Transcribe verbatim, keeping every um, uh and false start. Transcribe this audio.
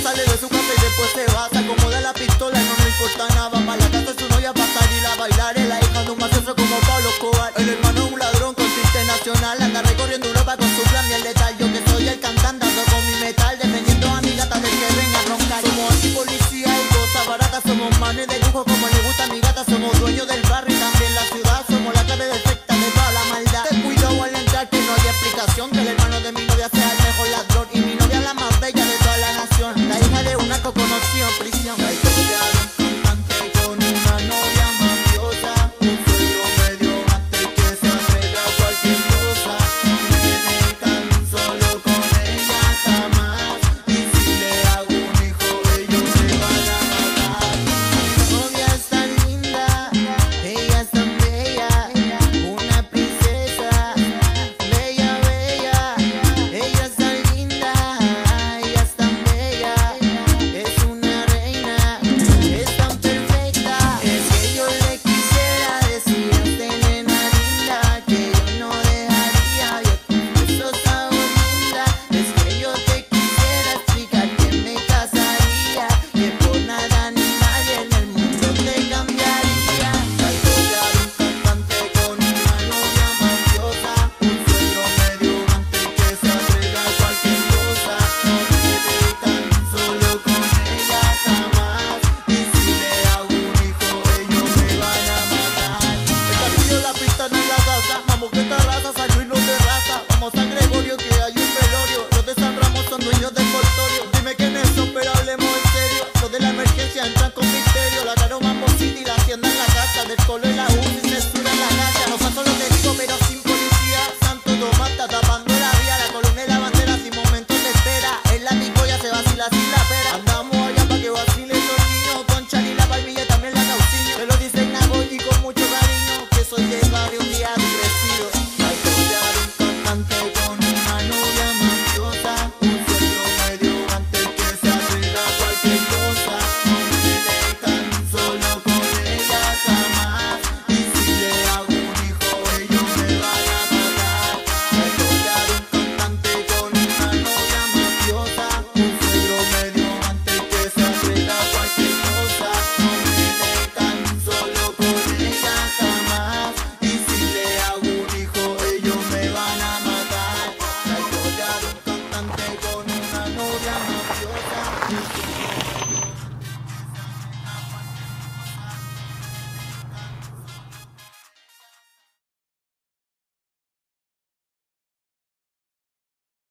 sale de su casa y después se va. Se acomoda la pistola y no le importa nada. Pa' la casa de su novia pa' salir a bailar. Es la hija de un mafioso como Pablo Escobar. El hermano es un ladrón con tinte nacional. Anda recorriendo Europa con su plan y el letal. Yo que soy el cantante ando con mi metal, defendiendo a mi gata del que venga a roncar. Somos antipolicía y cosas baratas. Somos manes de lujo como le gusta a mi gata. Somos dueños del barrio y también la ciudad. Somos la clave perfecta de toda la maldad. Ten cuidado al entrar que no hay explicación.